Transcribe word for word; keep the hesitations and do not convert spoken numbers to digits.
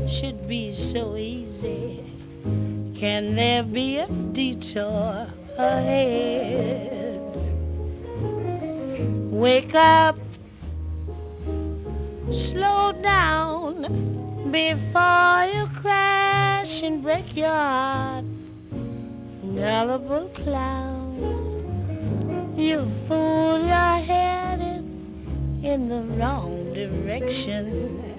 should be so easy. Can there be a detour ahead? Wake up, slow down before you crash and break your heart. Gullible clown, you fool, you're headed in the wrong direction.